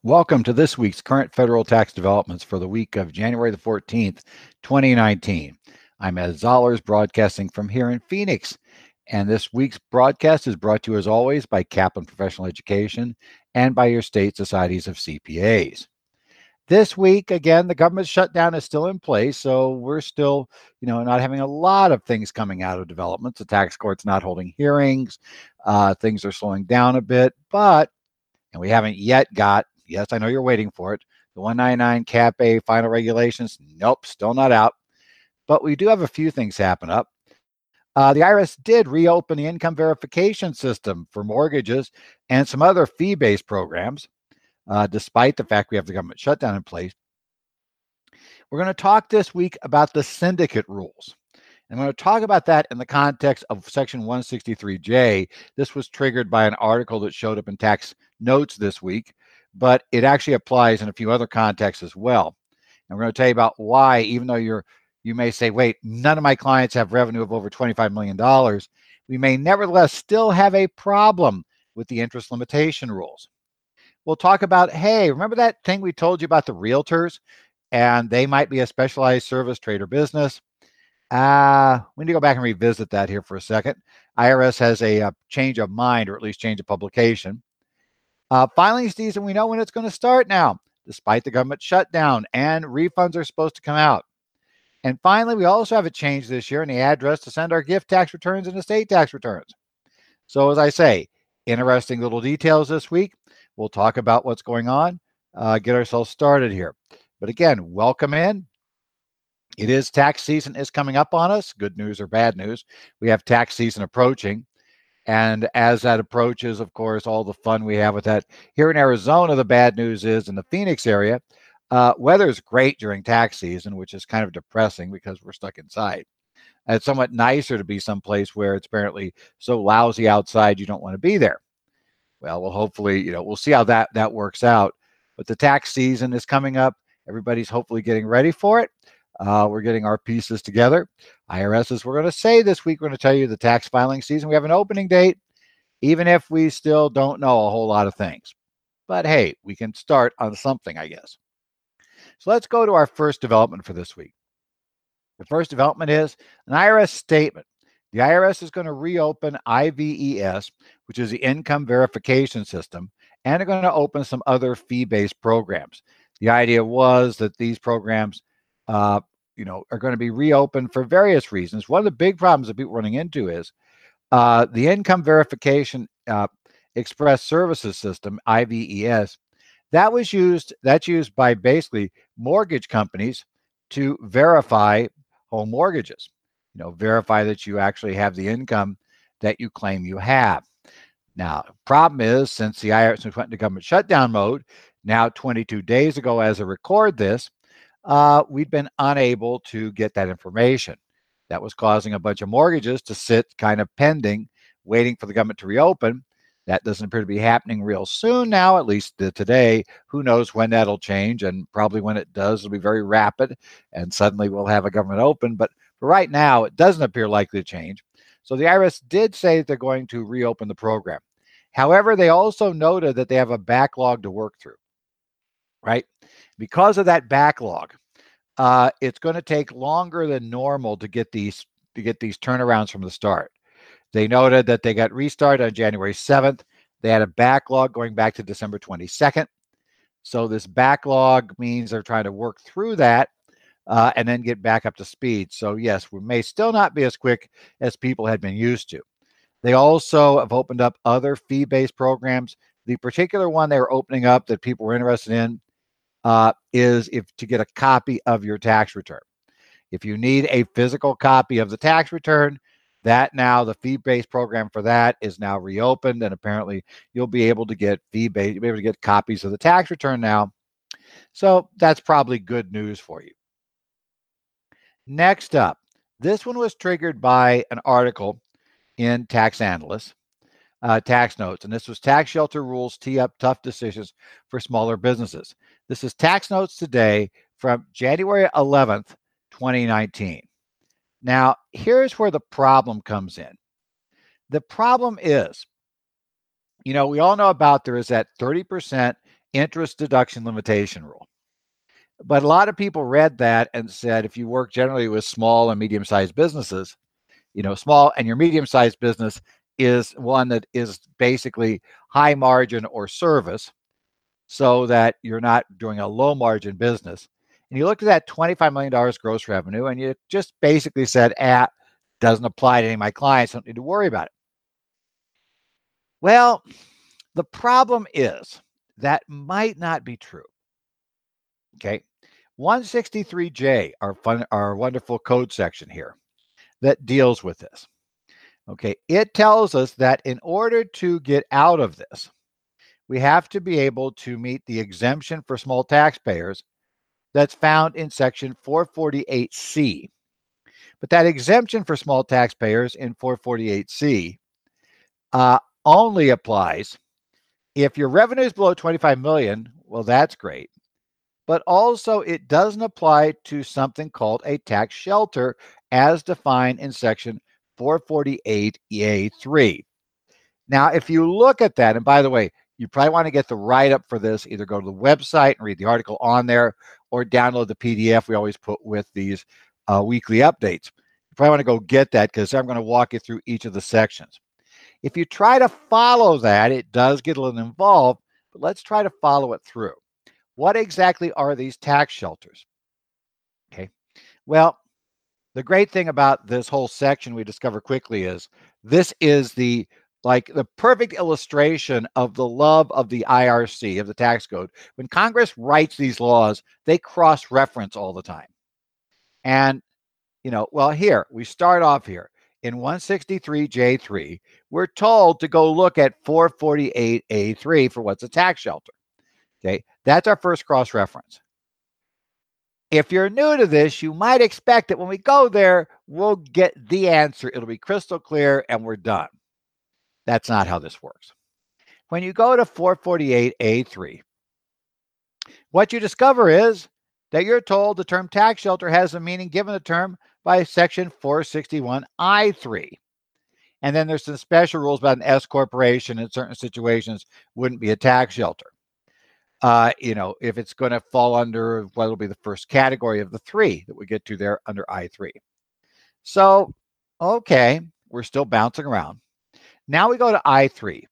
Welcome to this week's current federal tax developments for the week of January the 14th, 2019. I'm Ed Zollers, broadcasting from here in Phoenix. And this week's broadcast is brought to you, as always, by Kaplan Professional Education and by your state societies of CPAs. This week, again, the government shutdown is still in place, so we're still, not having a lot of things coming out of developments. The tax court's not holding hearings. Things are slowing down a bit, and we haven't yet got, yes, I know you're waiting for it, the 199 Cap A final regulations. Nope, still not out. But we do have a few things happen up. The IRS did reopen the income verification system for mortgages and some other fee-based programs, despite the fact we have the government shutdown in place. We're going to talk this week about the syndicate rules. I'm going to talk about that in the context of Section 163J. This was triggered by an article that showed up in Tax Notes this week, but it actually applies in a few other contexts as well. And we're going to tell you about why, even though you may say, wait, none of my clients have revenue of over $25 million, we may nevertheless still have a problem with the interest limitation rules. We'll talk about, hey, remember that thing we told you about the realtors? And they might be a specialized service, trade, or business. We need to go back and revisit that here for a second. IRS has a change of mind, or at least change of publication. Filing season, we know when it's going to start now, despite the government shutdown, and refunds are supposed to come out. And finally, we also have a change this year in the address to send our gift tax returns and estate tax returns. So as I say, interesting little details this week. We'll talk about what's going on, get ourselves started here. But again, welcome in. It is tax season is coming up on us. Good news or bad news. We have tax season approaching. And as that approaches, of course, all the fun we have with that. Here in Arizona, the bad news is in the Phoenix area, weather's great during tax season, which is kind of depressing because we're stuck inside. And it's somewhat nicer to be someplace where it's apparently so lousy outside you don't want to be there. Well, hopefully, we'll see how that works out. But the tax season is coming up. Everybody's hopefully getting ready for it. We're getting our pieces together. IRS, as we're going to say this week, we're going to tell you the tax filing season. We have an opening date, even if we still don't know a whole lot of things. But hey, we can start on something, I guess. So let's go to our first development for this week. The first development is an IRS statement. The IRS is going to reopen IVES, which is the income verification system, and they're going to open some other fee-based programs. The idea was that these programs are going to be reopened for various reasons. One of the big problems that people are running into is the income verification express services system, IVES. That's used by basically mortgage companies to verify home mortgages. Verify that you actually have the income that you claim you have. Now, problem is, since the IRS went into government shutdown mode, now 22 days ago as I record this, we'd been unable to get that information. That was causing a bunch of mortgages to sit kind of pending, waiting for the government to reopen. That doesn't appear to be happening real soon now, at least today. Who knows when that'll change, and probably when it does, it'll be very rapid, and suddenly we'll have a government open. But for right now, it doesn't appear likely to change. So the IRS did say that they're going to reopen the program. However, they also noted that they have a backlog to work through, right? Because of that backlog, it's going to take longer than normal to get these turnarounds from the start. They noted that they got restarted on January 7th. They had a backlog going back to December 22nd. So this backlog means they're trying to work through that and then get back up to speed. So yes, we may still not be as quick as people had been used to. They also have opened up other fee-based programs. The particular one they were opening up that people were interested in is to get a copy of your tax return. If you need a physical copy of the tax return, that now the fee-based program for that is now reopened, and apparently you'll be able to get fee-based, you'll be able to get copies of the tax return now. So that's probably good news for you. Next up, this one was triggered by an article in Tax Analyst, Tax Notes, and this was Tax Shelter Rules Tee Up Tough Decisions for Smaller Businesses. This is Tax Notes today from January 11th, 2019. Now, here's where the problem comes in. The problem is, we all know about there is that 30% interest deduction limitation rule. But a lot of people read that and said, if you work generally with small and medium-sized businesses, small and your medium-sized business is one that is basically high margin or service, so that you're not doing a low margin business. And you looked at that $25 million gross revenue and you just basically said, doesn't apply to any of my clients, don't need to worry about it. Well, the problem is that might not be true. Okay. 163J, our wonderful code section here that deals with this. Okay. It tells us that in order to get out of this, we have to be able to meet the exemption for small taxpayers that's found in section 448C. But that exemption for small taxpayers in 448C only applies if your revenue is below 25 million. Well, that's great. But also it doesn't apply to something called a tax shelter as defined in section 448A3. Now, if you look at that, and by the way, you probably want to get the write-up for this, either go to the website and read the article on there or download the PDF we always put with these weekly updates. You probably want to go get that because I'm going to walk you through each of the sections. If you try to follow that, it does get a little involved, but let's try to follow it through. What exactly are these tax shelters? Okay, well, the great thing about this whole section we discover quickly is this is the perfect illustration of the love of the IRC, of the tax code. When Congress writes these laws, they cross-reference all the time. And, well, here, we start off here. In 163J3, we're told to go look at 448A3 for what's a tax shelter. Okay, that's our first cross-reference. If you're new to this, you might expect that when we go there, we'll get the answer. It'll be crystal clear and we're done. That's not how this works. When you go to 448A3, what you discover is that you're told the term tax shelter has a meaning given the term by section 461I3. And then there's some special rules about an S corporation in certain situations wouldn't be a tax shelter. If it's going to fall under what will be the first category of the three that we get to there under I3. So, okay, we're still bouncing around. Now we go to I3.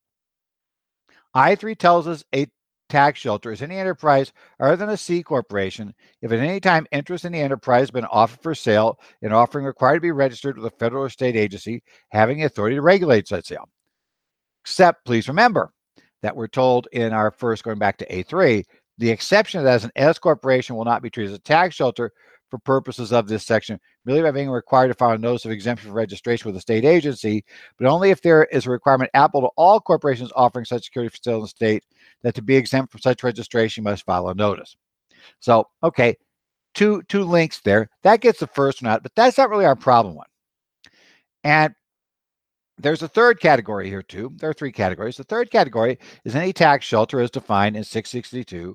I3 tells us a tax shelter is any enterprise other than a C corporation if at any time interest in the enterprise has been offered for sale and offering required to be registered with a federal or state agency having the authority to regulate such sale. Except, please remember that we're told in our first, going back to A3, the exception that as an S corporation will not be treated as a tax shelter for purposes of this section, merely by being required to file a notice of exemption for registration with a state agency, but only if there is a requirement applicable to all corporations offering such security for sale in the state that to be exempt from such registration must file a notice. So, okay, two links there. That gets the first one out, but that's not really our problem one. And there's a third category here too. There are three categories. The third category is any tax shelter as defined in 662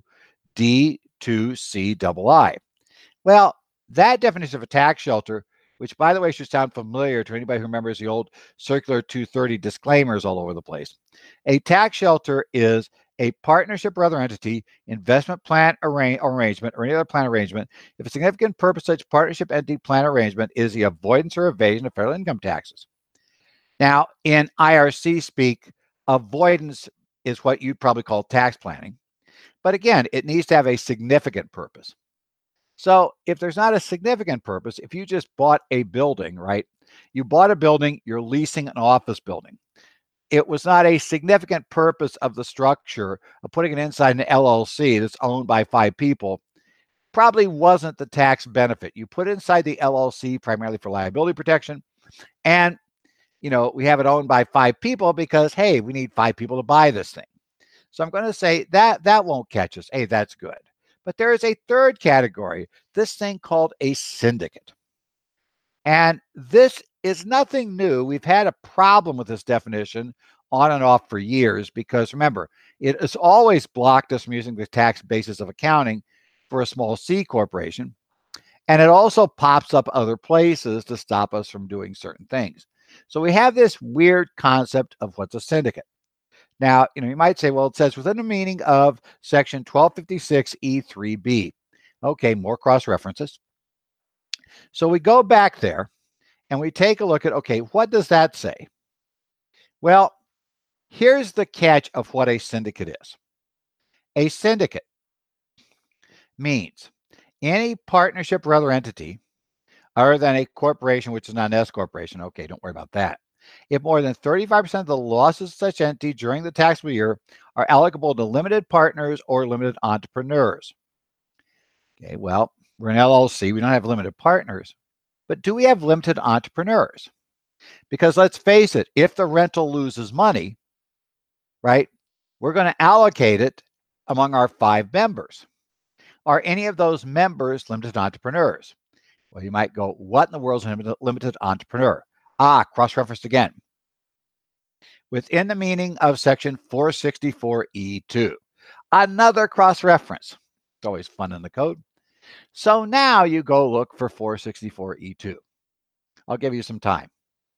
D2CII. Well, that definition of a tax shelter, which by the way should sound familiar to anybody who remembers the old Circular 230 disclaimers all over the place. A tax shelter is a partnership or other entity, investment plan arrangement, or any other plan arrangement if a significant purpose of such partnership entity plan arrangement is the avoidance or evasion of federal income taxes. Now, in IRC speak, avoidance is what you'd probably call tax planning. But again, it needs to have a significant purpose. So if there's not a significant purpose, if you just bought a building, right? You bought a building, you're leasing an office building. It was not a significant purpose of the structure of putting it inside an LLC that's owned by 5 people. Probably wasn't the tax benefit. You put it inside the LLC primarily for liability protection. And we have it owned by 5 people because, hey, we need 5 people to buy this thing. So I'm going to say that won't catch us. Hey, that's good. But there is a third category, this thing called a syndicate. And this is nothing new. We've had a problem with this definition on and off for years because, remember, it has always blocked us from using the tax basis of accounting for a small C corporation. And it also pops up other places to stop us from doing certain things. So we have this weird concept of what's a syndicate. Now, you might say, well, it says within the meaning of section 1256 E3B. Okay, more cross references. So we go back there and we take a look at, okay, what does that say? Well, here's the catch of what a syndicate is. A syndicate means any partnership or other entity other than a corporation, which is not an S corporation. Okay, don't worry about that. If more than 35% of the losses of such entity during the taxable year are allocable to limited partners or limited entrepreneurs. Okay, well, we're an LLC. We don't have limited partners. But do we have limited entrepreneurs? Because let's face it, if the rental loses money, right, we're going to allocate it among our 5 members. Are any of those members limited entrepreneurs? Well, you might go, what in the world is a limited entrepreneur? Cross-referenced again. Within the meaning of section 464E2. Another cross-reference. It's always fun in the code. So now you go look for 464E2. I'll give you some time.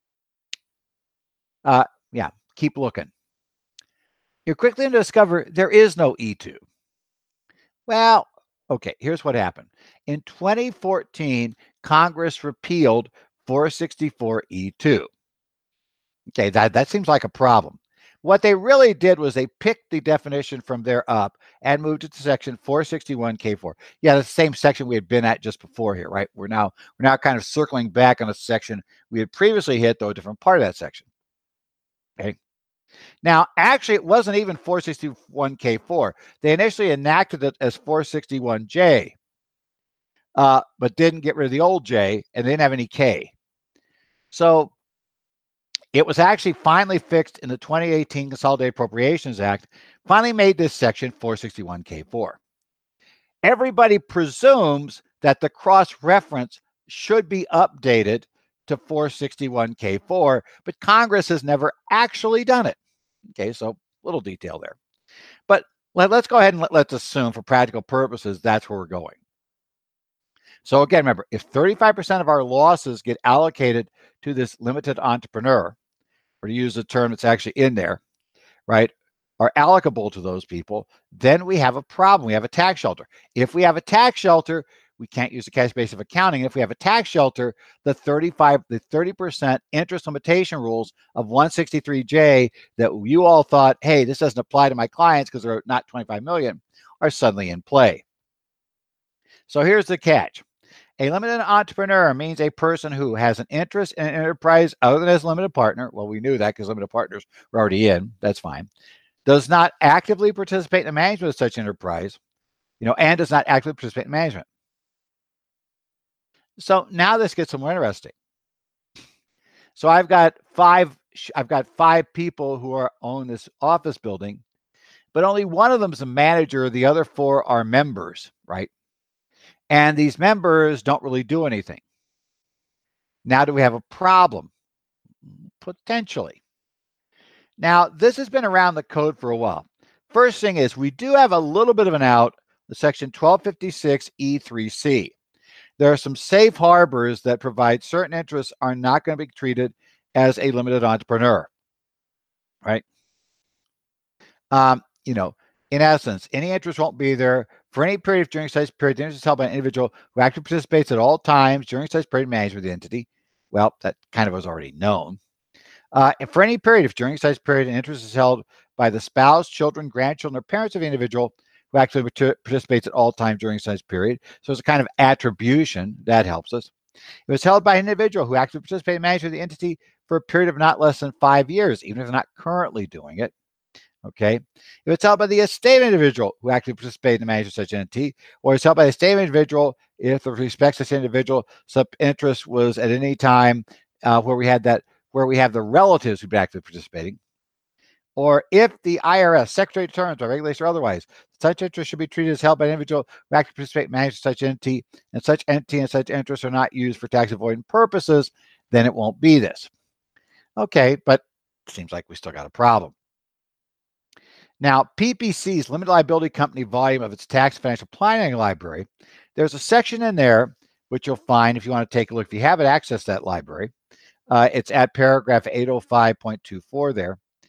Yeah, keep looking. You're quickly going to discover there is no E2. Well, okay, here's what happened. In 2014, Congress repealed 464E2. Okay, that seems like a problem. What they really did was they picked the definition from there up and moved it to section 461K4. Yeah, that's the same section we had been at just before here, right? We're now kind of circling back on a section we had previously hit, though a different part of that section. Okay. Now, actually, it wasn't even 461K4. They initially enacted it as 461J, but didn't get rid of the old J, and they didn't have any K. So it was actually finally fixed in the 2018 Consolidated Appropriations Act, finally made this section 461K4. Everybody presumes that the cross-reference should be updated to 461K4, but Congress has never actually done it. Okay, so little detail there. But let's go ahead and let's assume for practical purposes that's where we're going. So again, remember, if 35% of our losses get allocated to this limited entrepreneur, or to use a term that's actually in there, right, are allocable to those people, then we have a problem. We have a tax shelter. If we have a tax shelter, we can't use the cash basis of accounting. If we have a tax shelter, the 30% interest limitation rules of 163J that you all thought, hey, this doesn't apply to my clients because they're not 25 million, are suddenly in play. So here's the catch. A limited entrepreneur means a person who has an interest in an enterprise other than as a limited partner. Well, we knew that because limited partners were already in. That's fine. Does not actively participate in the management of such enterprise, and does not actively participate in management. So now this gets some more interesting. So I've got five people who own this office building, but only one of them is a manager. The other 4 are members, right? And these members don't really do anything. Now, do we have a problem? Potentially. Now, this has been around the code for a while. First thing is we do have a little bit of an out, the section 1256 E3C. There are some safe harbors that provide certain interests are not going to be treated as a limited entrepreneur, right? In essence, any interest won't be there for any period during such period. The interest is held by an individual who actively participates at all times during such period of management of the entity. Well, that kind of was already known. And for any period, if during such period an interest is held by the spouse, children, grandchildren, or parents of the individual who actually participates at all times during such period. So it's a kind of attribution that helps us. It was held by an individual who actively participated in management of the entity for a period of not less than 5 years, even if they're not currently doing it. Okay. If it's held by the estate individual who actively participated in the management of such entity, or it's held by the estate individual if with respect to such individual, such interest was at any time where we have the relatives who've been actively participating, or if the IRS, Secretary determines by regulation or otherwise, such interest should be treated as held by an individual who actively participates in management of such entity, and such entity and such interests are not used for tax avoidance purposes, then it won't be this. Okay, but it seems like we still got a problem. Now, PPC's limited liability company volume of its tax financial planning library, there's a section in there which you'll find if you want to take a look. If you haven't accessed that library, it's at paragraph 805.24 there.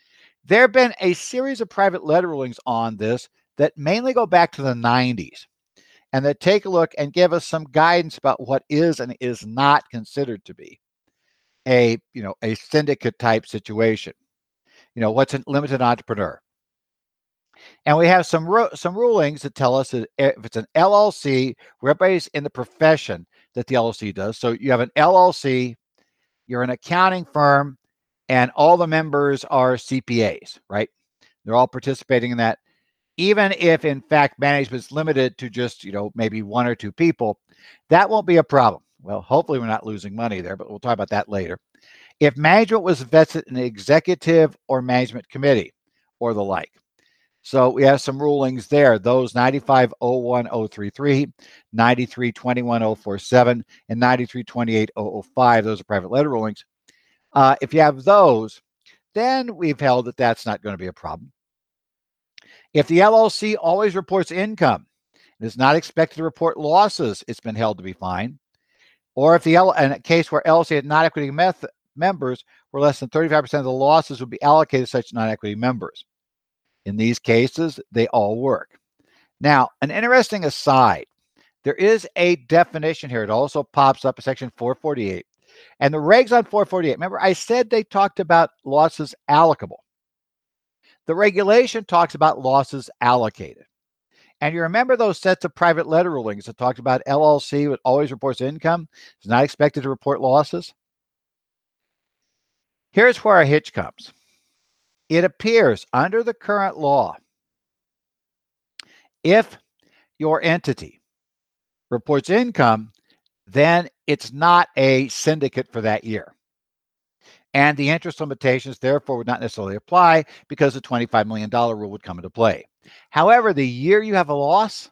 There have been a series of private letter rulings on this that mainly go back to the 90s and that take a look and give us some guidance about what is and is not considered to be a syndicate type situation. What's a limited entrepreneur? And we have some rulings that tell us that if it's an LLC, where everybody's in the profession that the LLC does. So you have an LLC, you're an accounting firm, and all the members are CPAs, right? They're all participating in that. Even if, in fact, management's limited to just, maybe one or two people, that won't be a problem. Well, hopefully we're not losing money there, but we'll talk about that later. If management was vested in the executive or management committee or the like. So we have some rulings there. Those 95-01-033, 93-21-047, and 93-28-005. Those are private letter rulings. If you have those, then we've held that that's not going to be a problem. If the LLC always reports income and is not expected to report losses, it's been held to be fine. Or if in a case where LLC had non-equity members, where less than 35% of the losses would be allocated to such non-equity members. In these cases, they all work. Now, an interesting aside, there is a definition here. It also pops up in section 448. And the regs on 448, remember I said they talked about losses allocable. The regulation talks about losses allocated. And you remember those sets of private letter rulings that talked about LLC that always reports income, is not expected to report losses? Here's where a hitch comes. It appears under the current law, if your entity reports income, then it's not a syndicate for that year. And the interest limitations, therefore, would not necessarily apply because the $25 million rule would come into play. However, the year you have a loss,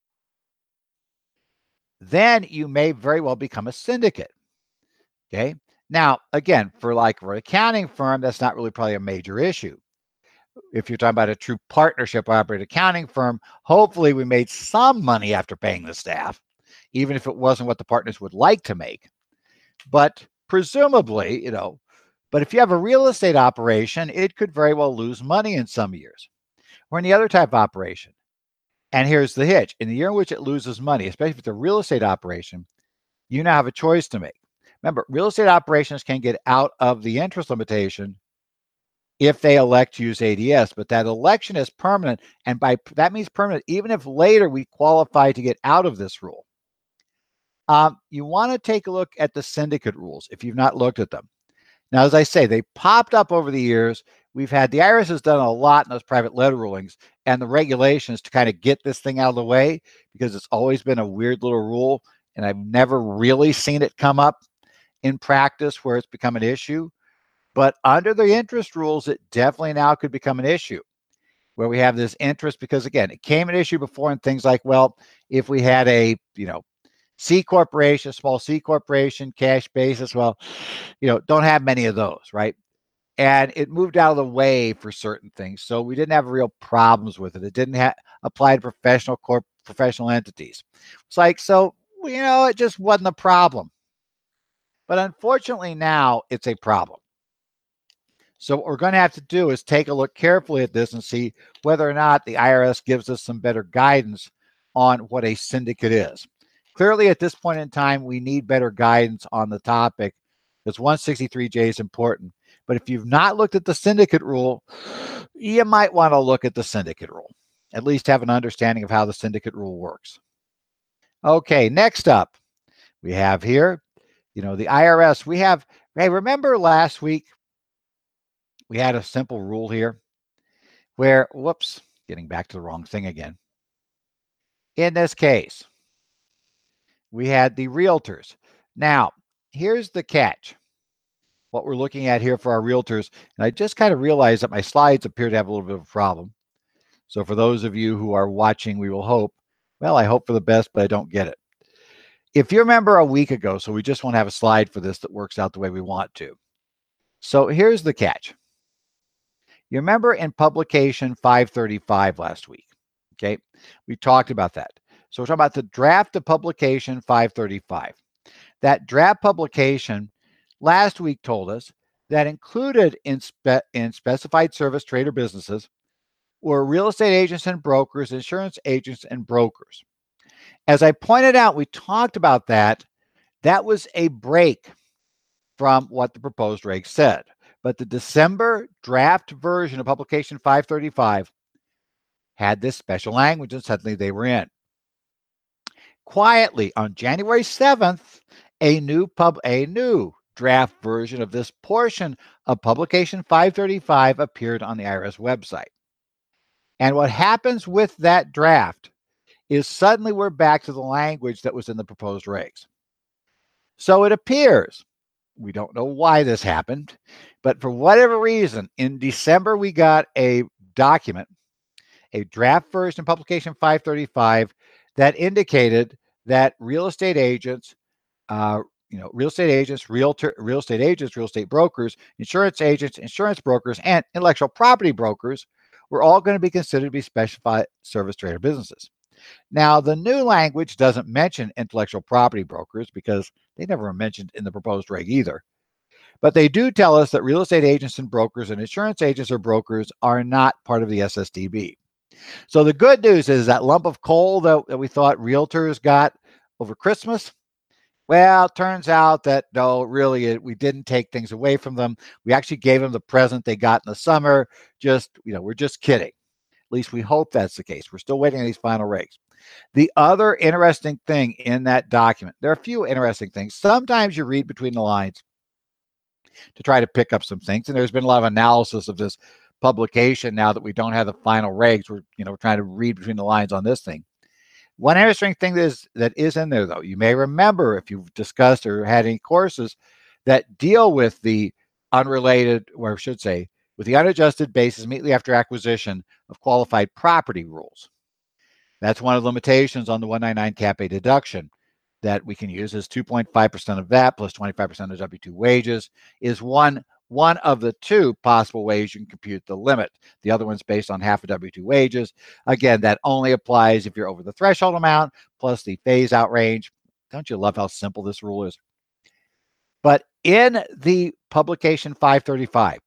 then you may very well become a syndicate. Okay. Now, again, for an accounting firm, that's not really probably a major issue. If you're talking about a true partnership operated accounting firm, hopefully we made some money after paying the staff, even if it wasn't what the partners would like to make. But presumably, but if you have a real estate operation, it could very well lose money in some years. Or any other type of operation. And here's the hitch. In the year in which it loses money, especially if it's a real estate operation, you now have a choice to make. Remember, real estate operations can get out of the interest limitation if they elect to use ADS, but that election is permanent. And that means permanent, even if later we qualify to get out of this rule. You want to take a look at the syndicate rules if you've not looked at them. Now, as I say, they popped up over the years. We've had the IRS has done a lot in those private letter rulings and the regulations to kind of get this thing out of the way, because it's always been a weird little rule. And I've never really seen it come up in practice where it's become an issue. But under the interest rules, it definitely now could become an issue where we have this interest, because again, it came an issue before in things like, well, if we had a, C corporation, small C corporation, cash basis, well, don't have many of those, right? And it moved out of the way for certain things. So we didn't have real problems with it. It didn't apply to professional entities. It's like, so, it just wasn't a problem. But unfortunately now it's a problem. So what we're going to have to do is take a look carefully at this and see whether or not the IRS gives us some better guidance on what a syndicate is. Clearly, at this point in time, we need better guidance on the topic because 163J is important. But if you've not looked at the syndicate rule, you might want to look at the syndicate rule, at least have an understanding of how the syndicate rule works. Okay, next up, we have here, the IRS. Hey, remember last week, we had a simple rule here where, getting back to the wrong thing again. In this case, we had the realtors. Now, here's the catch. What we're looking at here for our realtors, and I just kind of realized that my slides appear to have a little bit of a problem. So for those of you who are watching, we will hope, I hope for the best, but I don't get it. If you remember a week ago, so we just want to have a slide for this that works out the way we want to. So here's the catch. You remember in publication 535 last week, okay? We talked about that. So we're talking about the draft of publication 535. That draft publication last week told us that included in specified service trade or businesses were real estate agents and brokers, insurance agents and brokers. As I pointed out, we talked about that. That was a break from what the proposed regs said. But the December draft version of Publication 535 had this special language, and suddenly they were in. Quietly, on January 7th, a new draft version of this portion of Publication 535 appeared on the IRS website. And what happens with that draft is suddenly we're back to the language that was in the proposed regs. So it appears, we don't know why this happened, but for whatever reason, in December, we got a document, a draft version of Publication 535 that indicated that real estate agents, real estate brokers, insurance brokers, and intellectual property brokers were all going to be considered to be specified service trader businesses. Now, the new language doesn't mention intellectual property brokers because they never were mentioned in the proposed reg either. But they do tell us that real estate agents and brokers and insurance agents or brokers are not part of the SSDB. So the good news is that lump of coal that we thought realtors got over Christmas, well, it turns out that no, really, we didn't take things away from them. We actually gave them the present they got in the summer. We're just kidding. At least we hope that's the case. We're still waiting on these final regs. The other interesting thing in that document, there are a few interesting things. Sometimes you read between the lines to try to pick up some things. And there's been a lot of analysis of this publication now that we don't have the final regs. We're trying to read between the lines on this thing. One interesting thing that is in there, though, you may remember if you've discussed or had any courses that deal with the unrelated, or I should say, with the unadjusted basis immediately after acquisition of qualified property rules. That's one of the limitations on the 199 Cap A deduction that we can use is 2.5% of that plus 25% of W-2 wages is one of the two possible ways you can compute the limit. The other one's based on half of W-2 wages. Again, that only applies if you're over the threshold amount plus the phase-out range. Don't you love how simple this rule is? But in the Publication 535,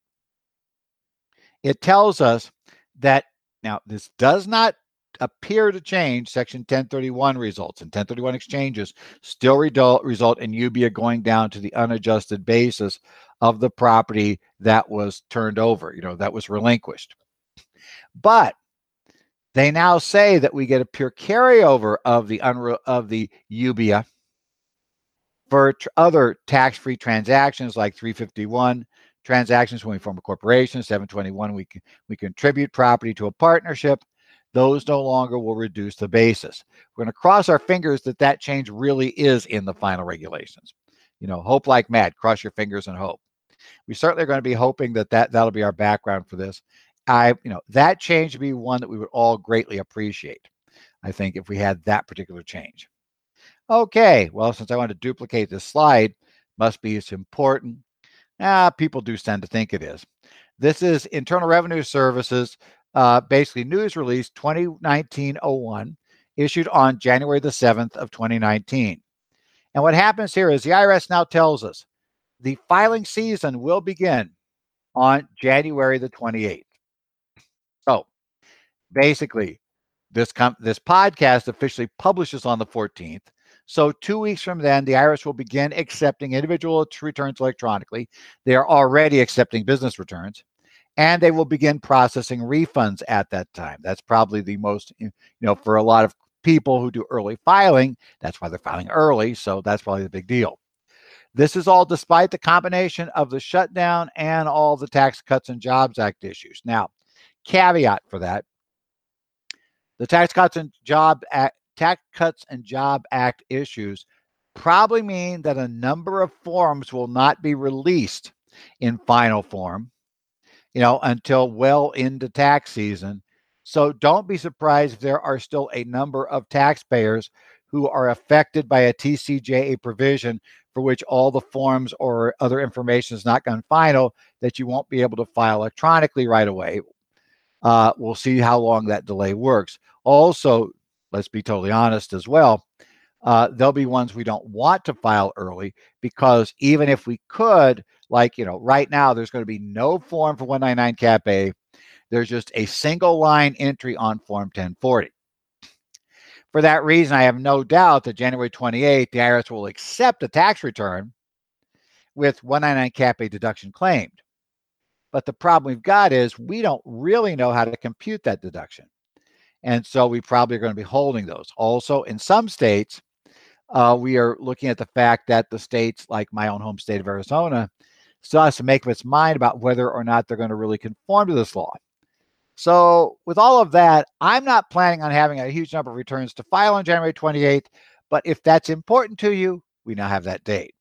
it tells us that, now this does not appear to change Section 1031 results, and 1031 exchanges still result in UBIA going down to the unadjusted basis of the property that was turned over, that was relinquished. But they now say that we get a pure carryover of the UBIA for other tax-free transactions like 351 transactions when we form a corporation, 721 we contribute property to a partnership. Those no longer will reduce the basis. We're going to cross our fingers that change really is in the final regulations. Hope like mad. Cross your fingers and hope. We certainly are going to be hoping that'll be our background for this. That change would be one that we would all greatly appreciate, I think, if we had that particular change. Okay, well, since I want to duplicate this slide, must be it's important. People do tend to think it is. This is Internal Revenue Services, basically news release 2019-01, issued on January the 7th of 2019. And what happens here is the IRS now tells us the filing season will begin on January the 28th. So basically, this podcast officially publishes on the 14th. So 2 weeks from then, the IRS will begin accepting individual returns electronically. They are already accepting business returns, and they will begin processing refunds at that time. That's probably the most, for a lot of people who do early filing, that's why they're filing early. So that's probably the big deal. This is all despite the combination of the shutdown and all the Tax Cuts and Jobs Act issues. Now, caveat for that, the Tax Cuts and Job Act issues probably mean that a number of forms will not be released in final form, until well into tax season. So don't be surprised if there are still a number of taxpayers who are affected by a TCJA provision for which all the forms or other information is not gone final, that you won't be able to file electronically right away. We'll see how long that delay works. Also, let's be totally honest as well. There'll be ones we don't want to file early because even if we could, like, right now, there's going to be no form for 199 Cap A. There's just a single line entry on Form 1040. For that reason, I have no doubt that January 28th, the IRS will accept a tax return with 199 Cap A deduction claimed. But the problem we've got is we don't really know how to compute that deduction. And so we probably are going to be holding those. Also, in some states, we are looking at the fact that the states, like my own home state of Arizona, still has to make up its mind about whether or not they're going to really conform to this law. So with all of that, I'm not planning on having a huge number of returns to file on January 28th, but if that's important to you, we now have that date.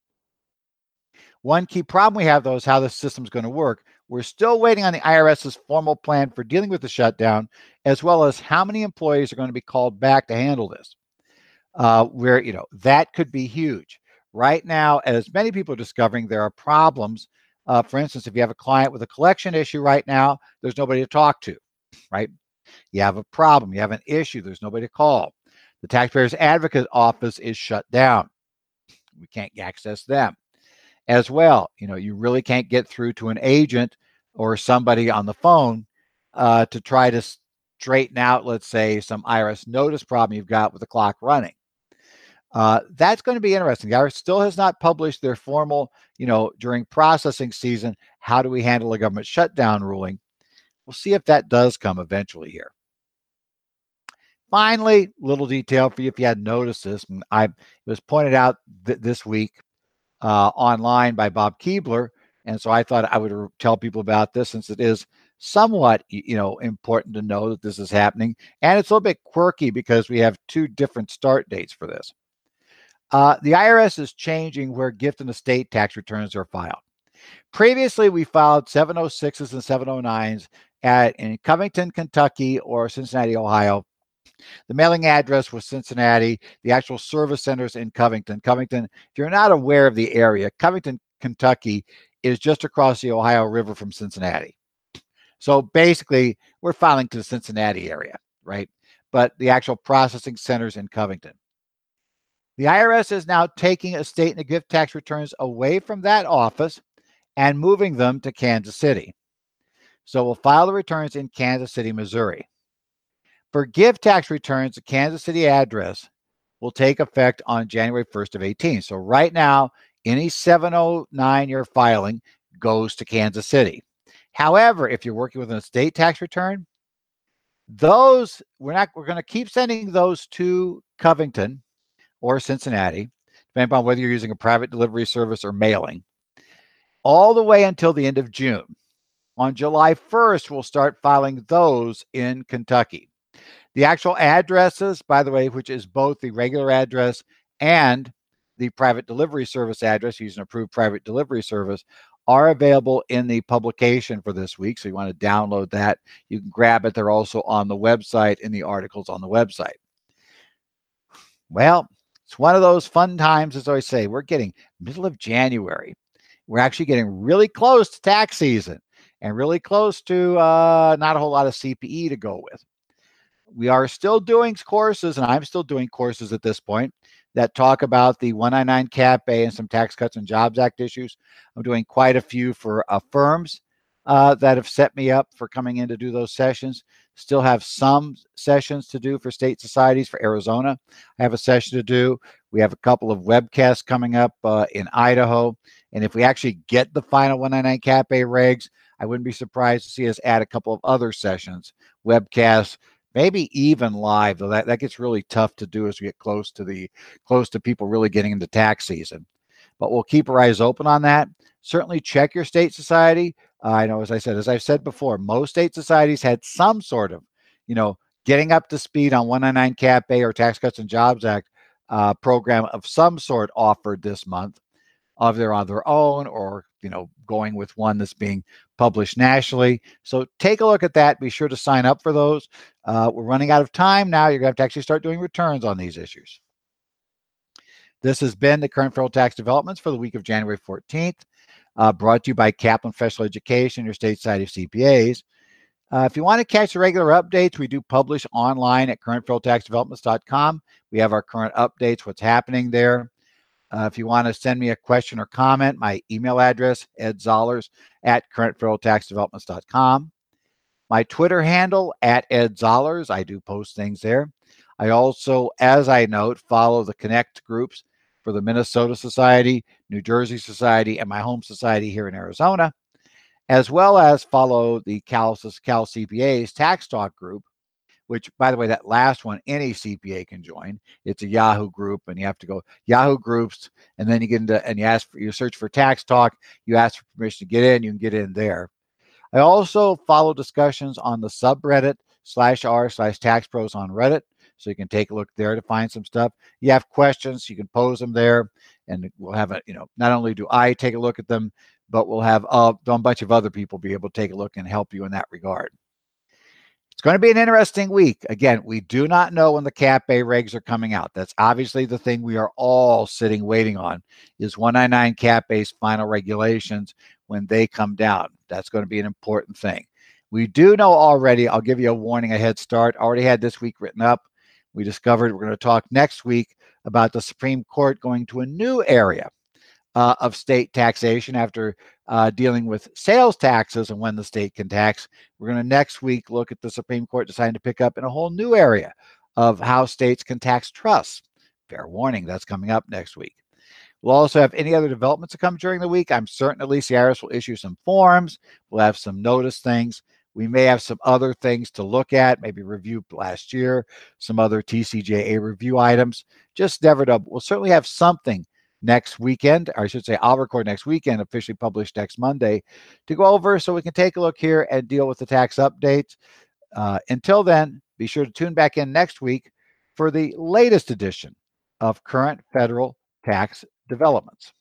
One key problem we have, though, is how the system's going to work. We're still waiting on the IRS's formal plan for dealing with the shutdown, as well as how many employees are going to be called back to handle this. Where, that could be huge. Right now, as many people are discovering, there are problems. For instance, if you have a client with a collection issue right now, there's nobody to talk to, right? You have a problem, you have an issue, there's nobody to call. The Taxpayers Advocate Office is shut down. We can't access them. As well, you really can't get through to an agent or somebody on the phone to try to straighten out, let's say, some IRS notice problem you've got with the clock running. That's going to be interesting. The IRS still has not published their formal, during processing season, how do we handle a government shutdown ruling? We'll see if that does come eventually here. Finally, little detail for you if you hadn't noticed this. It was pointed out this week online by Bob Keebler, and so I thought I would tell people about this since it is somewhat, important to know that this is happening, and it's a little bit quirky because we have two different start dates for this. The IRS is changing where gift and estate tax returns are filed. Previously, we filed 706s and 709s in Covington, Kentucky, or Cincinnati, Ohio. The mailing address was Cincinnati. The actual service centers in Covington. Covington, if you're not aware of the area, Covington, Kentucky is just across the Ohio River from Cincinnati. So basically, we're filing to the Cincinnati area, right? But the actual processing centers in Covington. The IRS is now taking estate and gift tax returns away from that office and moving them to Kansas City. So we'll file the returns in Kansas City, Missouri. For gift tax returns, the Kansas City address will take effect on January 1st of 18. So right now, any 709 you're filing goes to Kansas City. However, if you're working with an estate tax return, those we're going to keep sending those to Covington or Cincinnati, depending on whether you're using a private delivery service or mailing, all the way until the end of June. On July 1st, we'll start filing those in Kentucky. The actual addresses, by the way, which is both the regular address and the private delivery service address, using an approved private delivery service, are available in the publication for this week. So you want to download that. You can grab it. They're also on the website in the articles on the website. Well, it's one of those fun times, as I always say. We're getting middle of January. We're actually getting really close to tax season and really close to not a whole lot of CPE to go with. We are still doing courses, and I'm still doing courses at this point that talk about the 199 Cap A and some Tax Cuts and Jobs Act issues. I'm doing quite a few for firms that have set me up for coming in to do those sessions. Still have some sessions to do for state societies for Arizona. I have a session to do. We have a couple of webcasts coming up in Idaho. And if we actually get the final 199 Cap A regs, I wouldn't be surprised to see us add a couple of other sessions, webcasts, maybe even live, though that gets really tough to do as we get close to people really getting into tax season. But we'll keep our eyes open on that. Certainly check your state society. I know, as I've said before, most state societies had some sort of, getting up to speed on 199 Cap A or Tax Cuts and Jobs Act program of some sort offered this month, either on their own or, going with one that's being published nationally. So take a look at that. Be sure to sign up for those. We're running out of time now. You're going to have to actually start doing returns on these issues. This has been the current federal tax developments for the week of January 14th, brought to you by Kaplan Professional Education, your state society of CPAs. If you want to catch the regular updates, we do publish online at currentfederaltaxdevelopments.com. We have our current updates, what's happening there. If you want to send me a question or comment, my email address, edzollers@currentfederaltaxdevelopments.com. My Twitter handle, @edzollers. I do post things there. I also, as I note, follow the Connect groups for the Minnesota Society, New Jersey Society, and my home society here in Arizona, as well as follow the Cal CPA's Tax Talk group, which, by the way, that last one, any CPA can join. It's a Yahoo group, and you have to go Yahoo groups, and then you get into, and you search for Tax Talk, you ask for permission to get in, you can get in there. I also follow discussions on the subreddit /r/taxpros on Reddit. So you can take a look there to find some stuff. You have questions, you can pose them there, and we'll have a, not only do I take a look at them, but we'll have a bunch of other people be able to take a look and help you in that regard. It's going to be an interesting week. Again, we do not know when the Cap A regs are coming out. That's obviously the thing we are all sitting waiting on, is 199 Cap A's final regulations when they come down. That's going to be an important thing. We do know already, I'll give you a warning, a head start, already had this week written up. We discovered we're going to talk next week about the Supreme Court going to a new area of state taxation after dealing with sales taxes and when the state can tax. We're going to next week look at the Supreme Court deciding to pick up in a whole new area of how states can tax trusts. Fair warning, that's coming up next week. We'll also have any other developments that come during the week. I'm certain at least the IRS will issue some forms. We'll have some notice things. We may have some other things to look at, maybe review last year, some other TCJA review items. Just never know. We'll certainly have something next weekend, or I should say I'll record next weekend, officially published next Monday, to go over so we can take a look here and deal with the tax updates. Until then, be sure to tune back in next week for the latest edition of Current Federal Tax Developments.